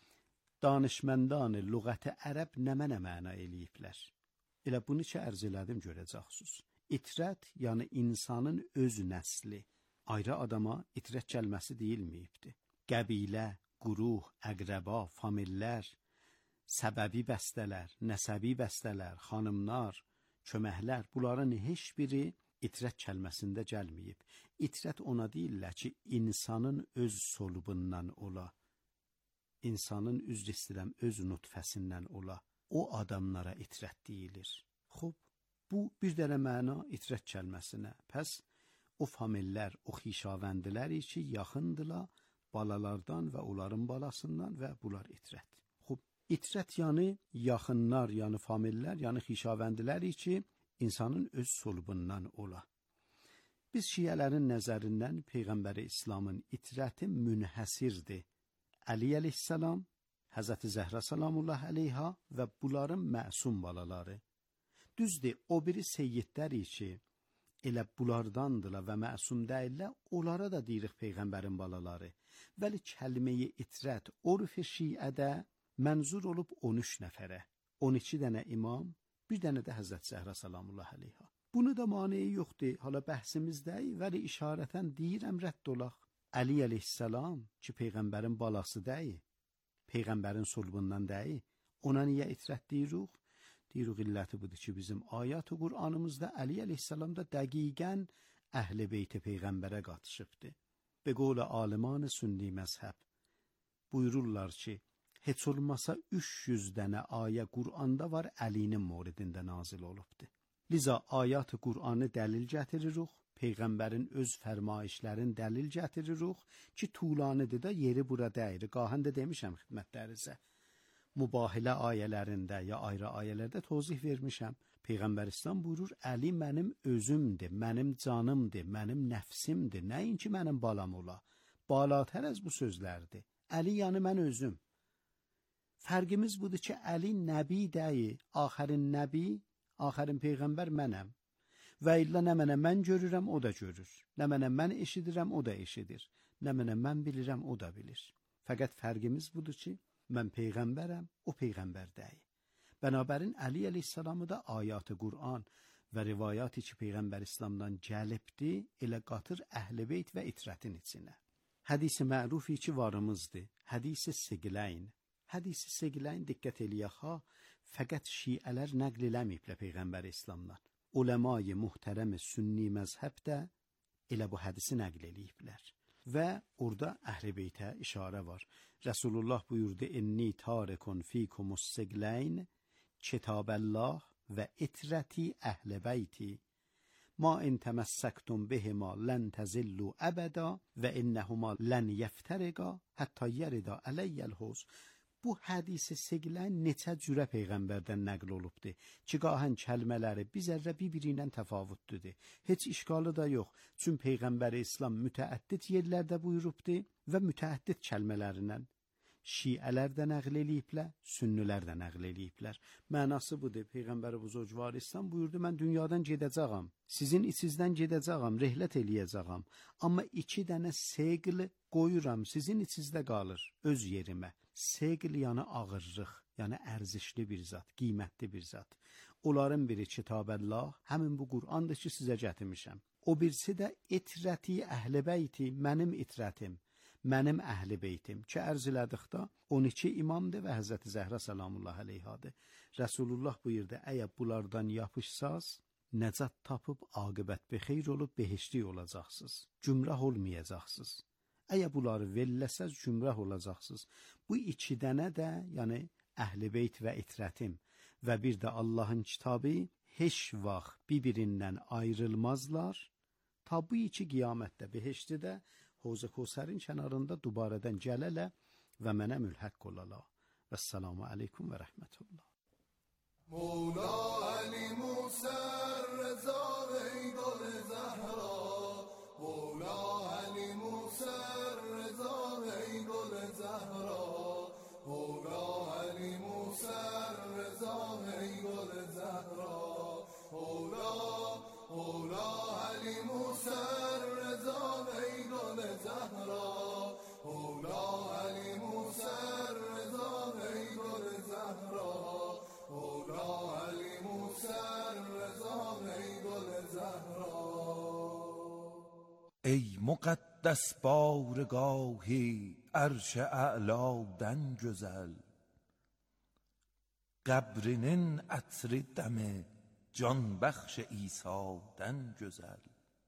Danışməndanı lüğəti ərəb nə məna eləyiblər. Elə bunu ki, ərz elədim görəcəksiniz. İtrət, yəni insanın öz nəsli. Ayrı adama itrət kəlməsi deyilməyibdir. Qəbilə, quruh, əqrəba, famillər, səbəbi bəstələr, nəsəbi bəstələr, xanımlar, köməklər, bunların heç biri itrət kəlməsində gəlməyib. İtrət ona deyirlər ki, insanın öz solubundan ola, insanın üzr istəyirəm, öz nutfəsindən ola, o adamlara itrət deyilir. Xub, bu bir dənə məna itrət kəlməsinə. Pəs, o famillər, o xişavəndilər ki, yaxındılar, balalardan və onların balasından və bunlar itrət. Xub, itrət yəni yaxınlar, yəni famillər, yəni xişavəndilər ki, insanın öz solubundan ola. Biz şiələrin nəzərindən Peyğəmbəri İslamın itrəti münhəsirdir. Əli əleyhissalam, Həzrəti Zəhra salamullah əleyha və bunların məsum balaları. Düzdür, o biri seyyidlər ki, elə bunlardandılar və məsum deyirlər, onlara da deyirik Peyğəmbərin balaları. Vəli kəlməyi itrət, orf-i şiədə mənzur olub 13 nəfərə, 12 dənə imam, bir dənə də Həzrət Zəhra salamullah əleyha. Bunu da maneyi yoxdur, hala bəhsimizdəyik, vəli işarətən deyirəm rədd olaq. Əli əleyhissalam ki, Peyğəmbərin balası deyil, Peyğəmbərin sulbundan deyil, ona niyə itrət deyirik? Deyirik illəti budur ki, bizim ayat-ı Qur'anımızda Əli əleyhissalam da dəqiqən əhl-i beyti Peyğəmbərə qatışıbdır. Be qovlə aliman-ı sünni məzhəb buyururlar ki, heç olmasa 300 dənə ayə Qur'anda var Əlinin moridində nazil olubdur. Liza ayat-ı Qur'anı dəlil gətiririk, Peyğəmbərin öz fərmayişlərini dəlil gətiririk ki, tulanıdır da yeri bura dəyir. Qahən də demişəm xidmətlərinizə. Mübahilə ayələrində ya ayrı ayələrdə tozih vermişəm. Peyğəmbər İslam buyurur, Əli mənim özümdür, mənim canımdır, mənim nəfsimdir, nəinki mənim balam ola. Balatər az bu sözlərdir. Əli yəni mən özüm. Fərqimiz budur ki, Əli nəbi deyil, axərin nəbi, axərin Peyğəmbər mənəm. Və illə nə mənə mən görürəm, o da görür. Nə mənə mən eşidirəm, o da eşidir. Nə mənə mən bilirəm, o da bilir. Fəqət fərqimiz budur ki, mən Peyğəmbərəm, o Peyğəmbər deyil. Bənabərin Əli əleyhissalamı da ayat-ı Qur'an və rivayat-ı ki, Peyğəmbər İslamdan gəlibdir, elə qatır Əhl-i Beyt və itrətin içinə. Hədisi mərufi ki, varımızdır. Hədisi Siqləyn. Hədisi Siqləyn diqqət eləyək ha, fəqət şiələr nəql eləməyiblə Peyğəmbər İslamdan. Uləma-i muhtərəm sünni məzhəb də elə bu hədisi nəql eləyiblər. Və orada Əhl-i Beytə işarə var. Rəsulullah buyurdu, inni tarikun fikumus Siqləyn, Kitabəllah və itrəti Əhl-i Beyti. Ma in təməssəktum bihima lən təzillu əbəda və innəhuma lən yəftəriqa hətta yərida ələyyəl hoz. Bu hədisi Siqləyn neçə cürə Peyğəmbərdən nəql olubdur ki, qahən kəlmələri bizərrə bir-biri ilə təfavüddür. Heç işgalı da yox. Çün Peyğəmbər İslam mütəəddid yerlərdə buyurubdur və mütəəddid kəlmələrindən şiələr də nəql eləyiblər, sünnilər də nəql eləyiblər. Mənası budur, Peyğəmbər Buzurgvar İslam buyurdu, mən dünyadan gedəcəyəm, sizin içinizdən gedəcəyəm, rehlət eləyəcəyəm. Amma 2 dənə seql qoyuram, sizin içinizdə qalır, öz yerimə. Seql yəni ağırlıq, yəni ərzişli bir zat, qiymətli bir zat. Onların biri Kitabəllah, həmin bu Qur'andır ki, sizə gətirmişəm. O birisi də itrəti Əhl-i Beyti, mənim itrətim, mənim Əhl-i Beytim ki, ərz elədikdə 12 imamdır və Həzrəti Zəhra salamullah əleyhadır. Rəsulullah buyurdu, əgər bunlardan yapışsaz, nəcat tapıb, aqibət bexeyr olub, behişli olacaqsınız, gümrah olmayacaqsınız. Əgər bunları velləsəz, gümrah olacaqsınız. Bu 2 dənə də, yəni Əhl-i Beyt və itrətim və bir də Allahın kitabı heç vaxt bir-birindən ayrılmazlar. Ta bu 2 qiyamətdə, behişli də, Hovz-ı Kevsərin kənarında dubarədən gələlə və mənə mülhəq olala. Vəssalamu aleykum və rəhmətullah. Mevla Ali Musa Reza ey gol Zahra, Mevla Ali Musa Reza ey gol Zahra, Mevla Ali Musa Reza ey gol Zahra, Mevla Ali Musa Reza ey gol Zahra, Mevla Ali Musa Reza ey gol Zahra, Mevla Ali Musa Reza ey gol Zahra. ای مقدس بارگاهی عرش اعلادن گذل قبرinin عطر دم جان بخش عیسادن گذل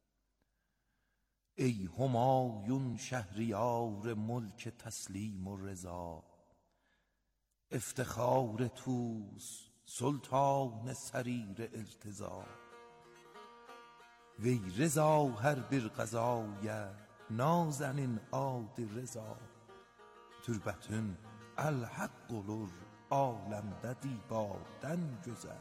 ای همایون شهریار ملک تسلیم و رضا افتخار توس سلطان سریر التزا وی رضا هر bir qazaya nazenin adi reza türbətün el-haqq olur aləmdə dibadən gözəl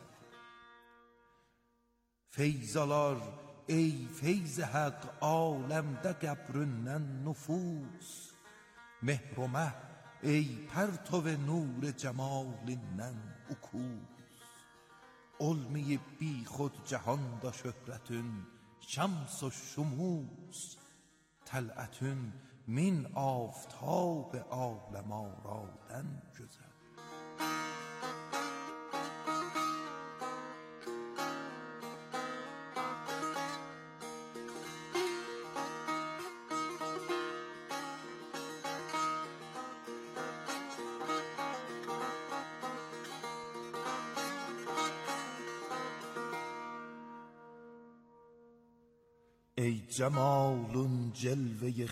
feyzalar ey feyz haqq aləmdə qəbründən nüfus mehrumə ey pərtov nur cemalindən ukus olmayıb bi xud cahanda şöhrətün شمس و شموس طلعتün min آفتاب عالم آرادن گذل ای جمالون جلوه